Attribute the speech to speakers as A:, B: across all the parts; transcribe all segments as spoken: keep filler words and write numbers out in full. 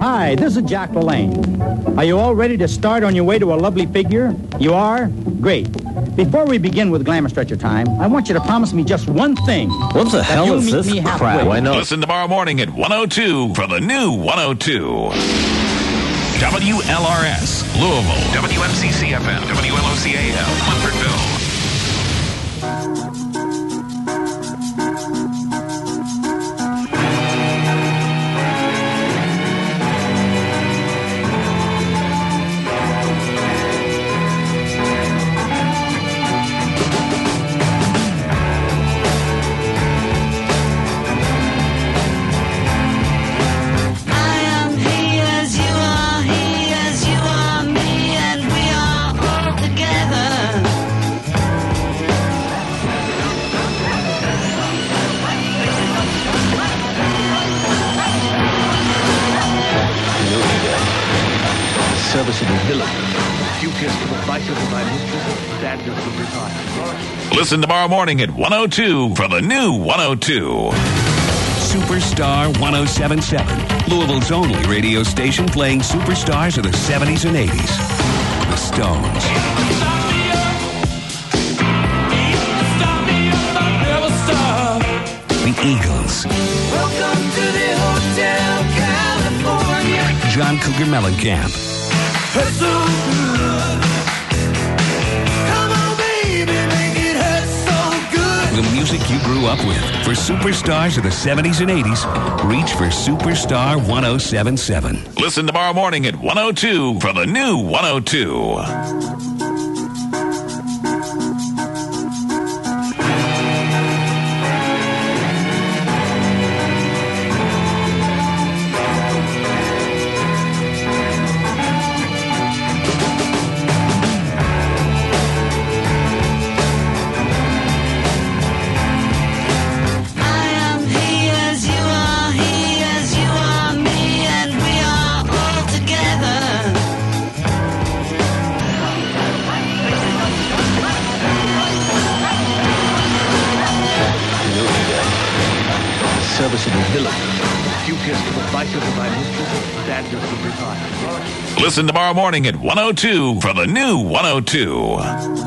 A: Hi, this is Jack LaLanne. Are you all ready to start on your way to a lovely figure? You are? Great. Before we begin with Glamour Stretcher time, I want you to promise me just one thing.
B: What the hell is this crap?
C: Why not? Listen tomorrow morning at one oh two for the new one oh two. W L R S, Louisville. W M C C F M. W L O C A M, Munfordville. Listen tomorrow morning at one oh two for the new one oh two.
D: Superstar one oh seven point seven, Louisville's only radio station playing superstars of the seventies and eighties. The Stones. The Eagles.
E: Welcome to the Hotel California.
D: John Cougar Mellencamp.
E: Hurt so good. Come on, baby, make it hurt so good.
D: The music you grew up with. For superstars of the seventies and eighties, reach for Superstar one oh seven point seven.
C: Listen tomorrow morning at one oh two for the new one oh two. Listen tomorrow morning at one oh two for the new one oh two.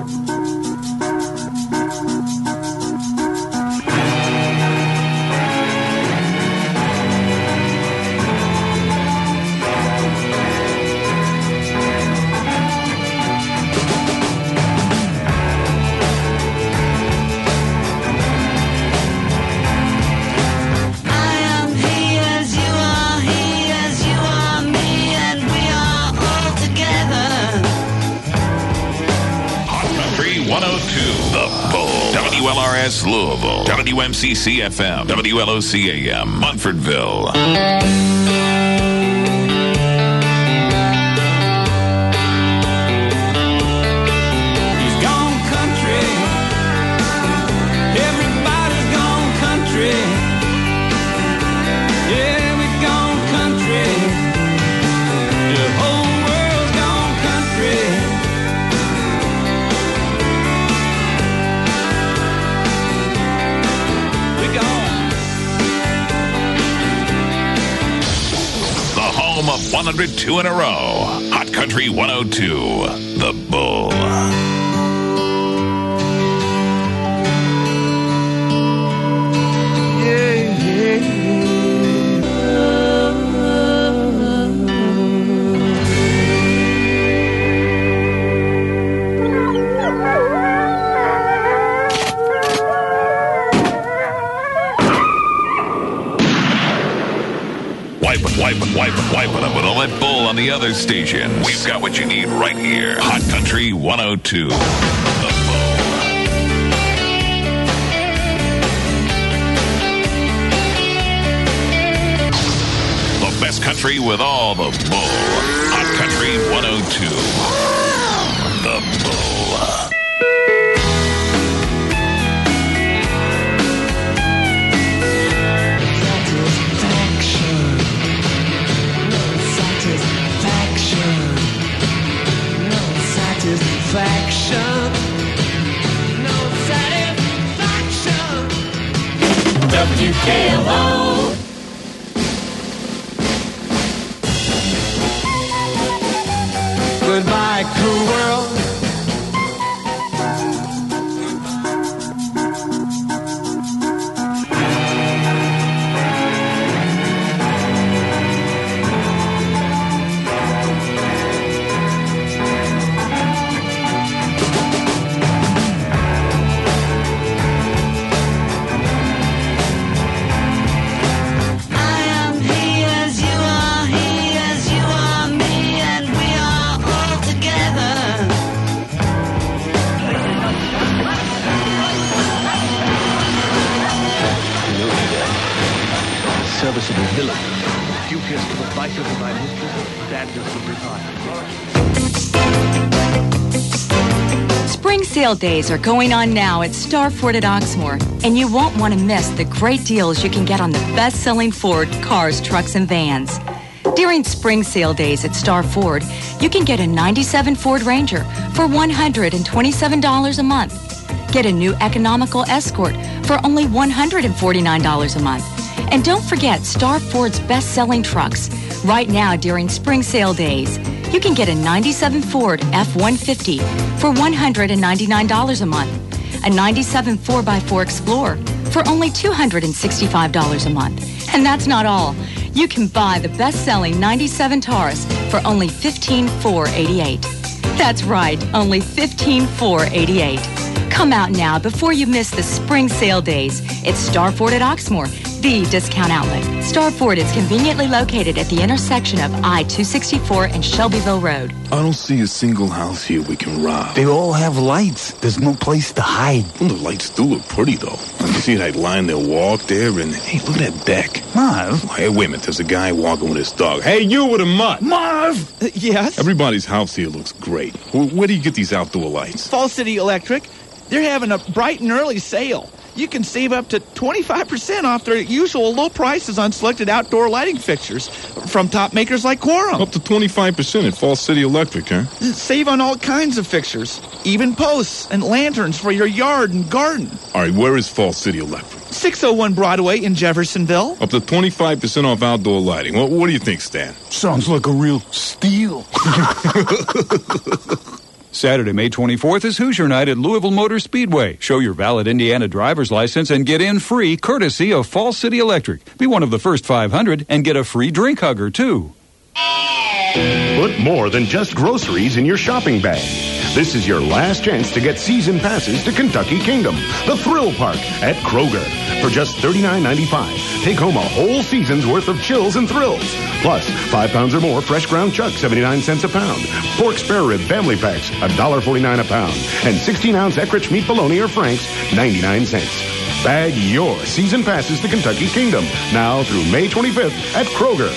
C: W L R S Louisville, W M C C F M, W L O C A M, Munfordville. one hundred two in a row. Hot Country one oh two. The Bull. Wiping, wiping, wiping them with a lead bull on the other stations. We've got what you need right here. Hot Country one oh two. The Bull. The best country with all the bull. Hot Country one oh two. The Bull.
E: Satisfaction, no satisfaction. W K L O. Goodbye, cruel world.
F: Serviceable villain. Dubious to the vices of thy mistress, standards of refinement.
G: Spring sale days are going on now at Star Ford at Oxmoor, and you won't want to miss the great deals you can get on the best-selling Ford cars, trucks, and vans. During spring sale days at Star Ford, you can get a ninety-seven Ford Ranger for one hundred twenty-seven dollars a month. Get a new economical Escort for only one hundred forty-nine dollars a month. And don't forget Star Ford's best-selling trucks. Right now, during spring sale days, you can get a ninety-seven Ford F one fifty for one hundred ninety-nine dollars a month, a ninety-seven four by four Explorer for only two hundred sixty-five dollars a month. And that's not all. You can buy the best-selling ninety-seven Taurus for only fifteen thousand four hundred eighty-eight dollars. That's right, only fifteen thousand four hundred eighty-eight dollars. Come out now before you miss the spring sale days. It's Star Ford at Oxmoor, the discount outlet. Star Ford is conveniently located at the intersection of I two sixty-four and Shelbyville Road.
H: I don't see a single house here we can rob.
I: They all have lights. There's no place to hide.
H: Well, the lights do look pretty, though. You see that line there walk there, and hey, look at that deck.
I: Marv?
H: Hey, wait a minute. There's a guy walking with his dog. Hey, you with a mutt.
I: Marv!
J: Uh, yes?
H: Everybody's house here looks great. Where, where do you get these outdoor lights?
J: Fall City Electric. They're having a bright and early sale. You can save up to twenty-five percent off their usual low prices on selected outdoor lighting fixtures from top makers like Quorum.
H: Up to twenty-five percent at Fall City Electric, huh?
J: Save on all kinds of fixtures, even posts and lanterns for your yard and garden.
H: All right, where is Fall City Electric?
J: six oh one Broadway in Jeffersonville.
H: Up to twenty-five percent off outdoor lighting. What, what do you think, Stan?
I: Sounds like a real steal.
K: Saturday, May twenty-fourth is Hoosier Night at Louisville Motor Speedway. Show your valid Indiana driver's license and get in free courtesy of Fall City Electric. Be one of the first five hundred and get a free drink hugger, too.
L: Put more than just groceries in your shopping bag. This is your last chance to get season passes to Kentucky Kingdom, the thrill park at Kroger. For just thirty-nine ninety-five, take home a whole season's worth of chills and thrills. Plus, five pounds or more fresh ground chuck, seventy-nine cents a pound. Pork spare rib family packs, one dollar forty-nine a pound. And sixteen ounce Eckrich meat bologna or Frank's, ninety-nine cents. Bag your season passes to Kentucky Kingdom, now through May twenty-fifth at Kroger.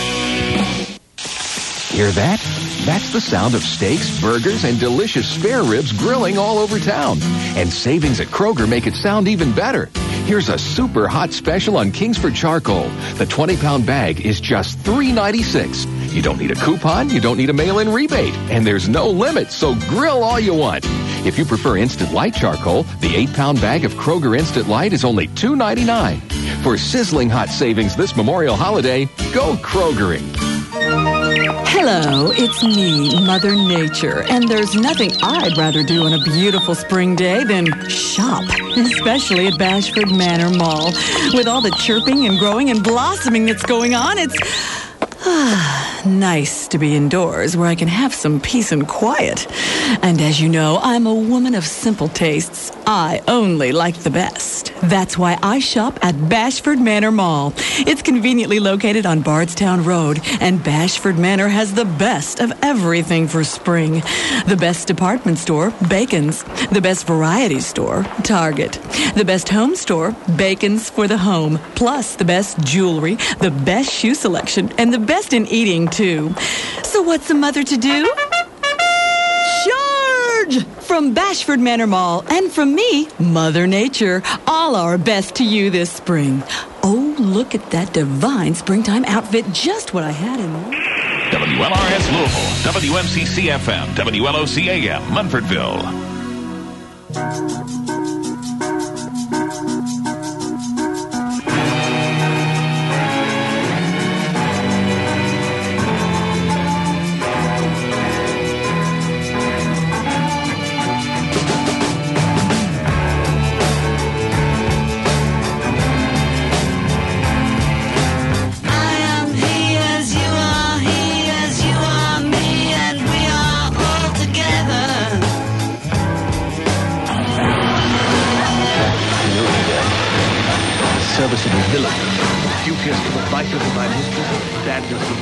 M: Hear that? That's the sound of steaks, burgers, and delicious spare ribs grilling all over town. And savings at Kroger make it sound even better. Here's a super hot special on Kingsford Charcoal. The twenty pound bag is just three ninety-six. You don't need a coupon, you don't need a mail-in rebate, and there's no limit, so grill all you want. If you prefer Instant Light Charcoal, the eight pound bag of Kroger Instant Light is only two ninety-nine. For sizzling hot savings this Memorial holiday, go Krogering.
N: Hello, it's me, Mother Nature, and there's nothing I'd rather do on a beautiful spring day than shop, especially at Bashford Manor Mall. With all the chirping and growing and blossoming that's going on, it's ah, nice to be indoors where I can have some peace and quiet. And as you know, I'm a woman of simple tastes. I only like the best. That's why I shop at Bashford Manor Mall. It's conveniently located on Bardstown Road, and Bashford Manor has the best of everything for spring. The best department store, Bacon's. The best variety store, Target. The best home store, Bacon's for the home. Plus the best jewelry, the best shoe selection, and the best in eating, too. So what's a mother to do? Charge! From Bashford Manor Mall, and from me, Mother Nature, all our best to you this spring. Oh, look at that divine springtime outfit, just what I had in mind.
C: W L R S Louisville, W M C C F M, W L O C A M, Munfordville.
M: serviceable villain.
F: If you kiss the vices of my mistress, standards will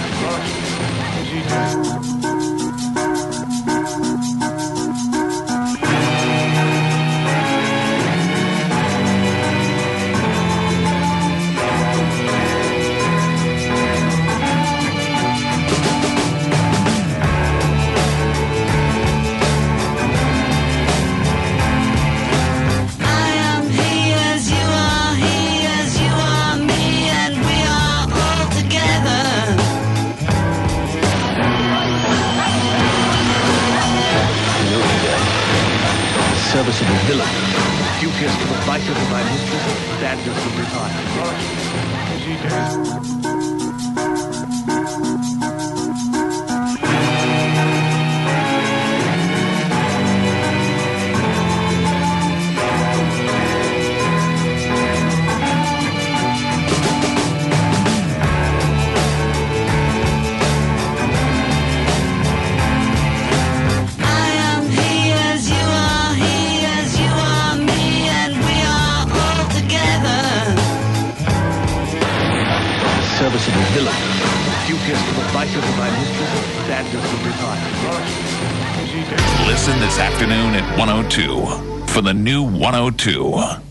M: serviceable villain.
F: If you kiss the vices of my mistress, standards will
M: Serviceable villain.
F: If you kiss the vices of my mistress, standards will
C: Listen this afternoon at one oh two for the new one oh two.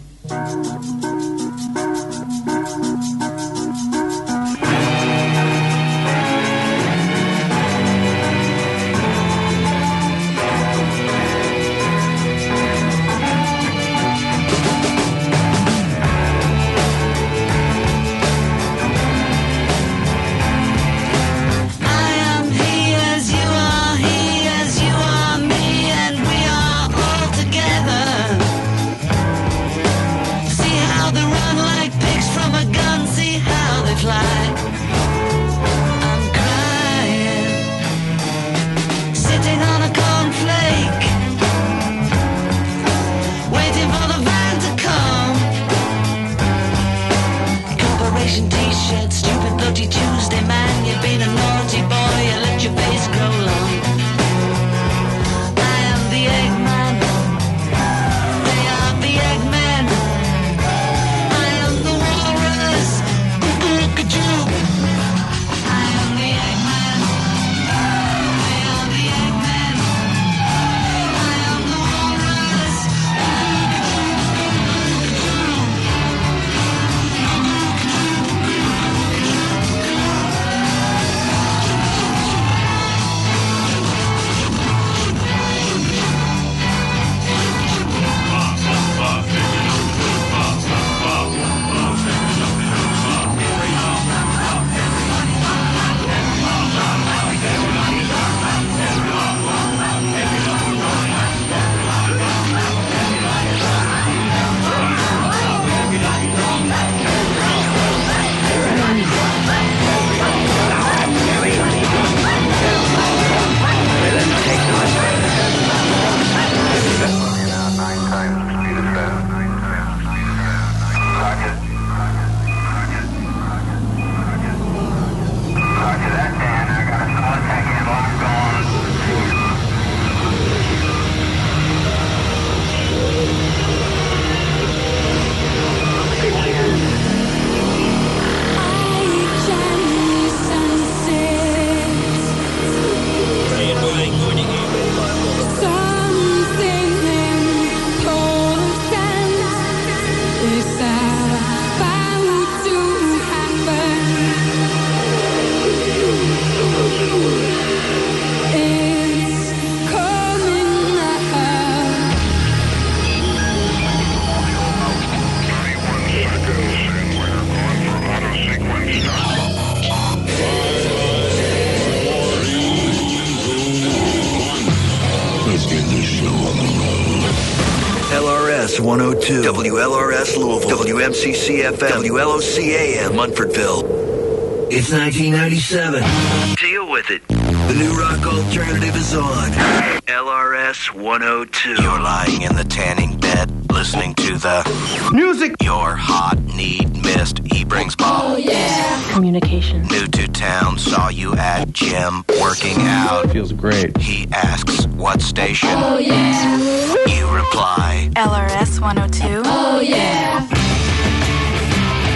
O: one oh two, W L R S Louisville, W M C C F M, W L O C A M, Munfordville. It's nineteen ninety-seven. Deal with it. The new rock alternative is on. L R S one oh two. You're lying in the tanning bed, listening to the music. Your hot need missed. He brings ball.
P: Oh, yeah. Communication.
O: New to town, saw you at gym, working out.
Q: Feels great.
O: He asks, what station?
P: Oh, yeah.
O: You reply,
P: L R S one oh two. Oh, yeah.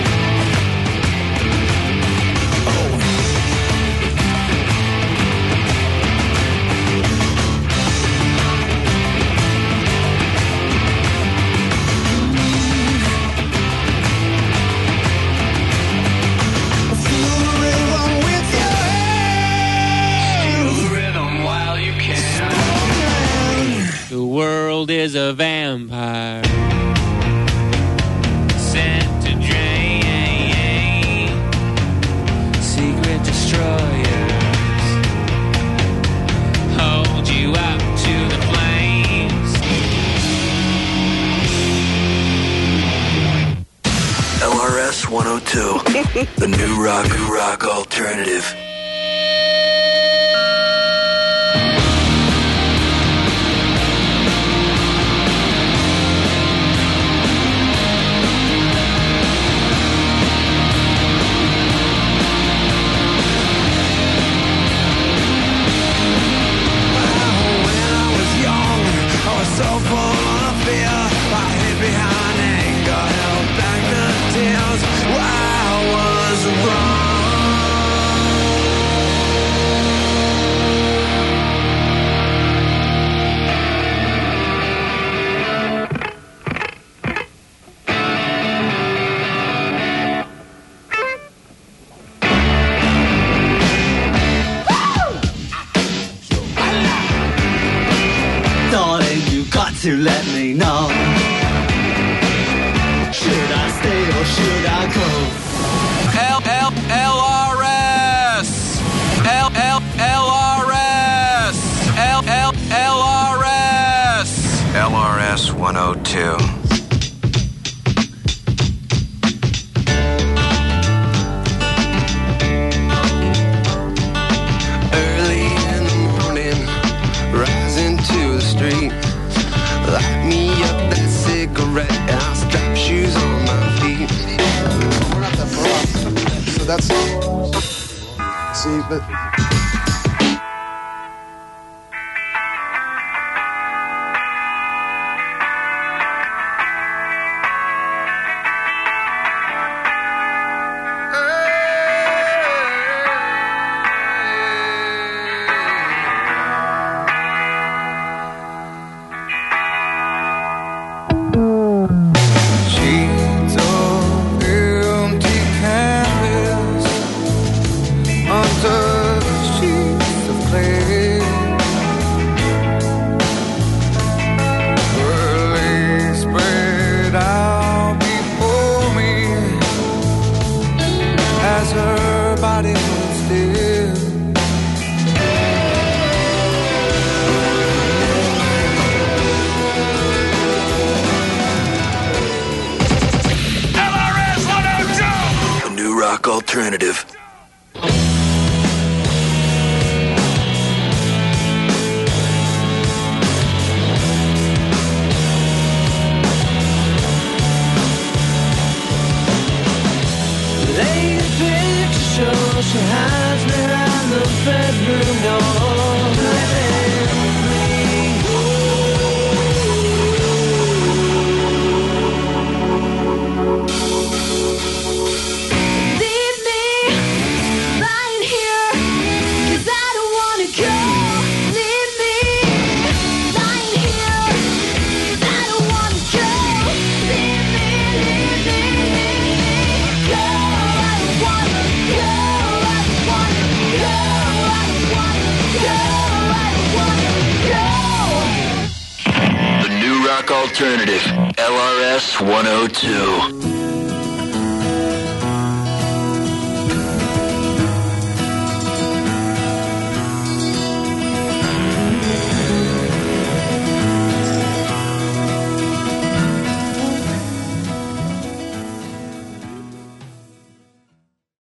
Q: is a vampire. Sent to drain. Secret destroyers. Hold you up to the flames.
O: L R S one oh two. The new rock, new rock alternative.
E: So full of fear, I hid behind anger, held back the tears. I was Darling, you got to let me know. Should I stay or should I go?
R: L L L R S L L L R S L L L R S
O: L R S one oh two.
E: Early in the morning, rising to the street. Light me up that cigarette, I'll strap shoes on my feet.
S: We're not that far off. So that's... See, but...
E: Sheets of empty canvas, untouched sheets of clay. Her legs spread out before me as her body was still.
O: L R S one oh two. The new rock alternative.
E: Late picture shows she hides behind the bedroom door. Leave me lying here, 'cause I don't wanna go. Leave me lying here, 'cause I don't wanna go. Leave me, leave me, leave me go. I don't wanna go. I don't wanna go. I don't wanna go. I don't wanna go.
O: The new rock alternative. L R S one oh two.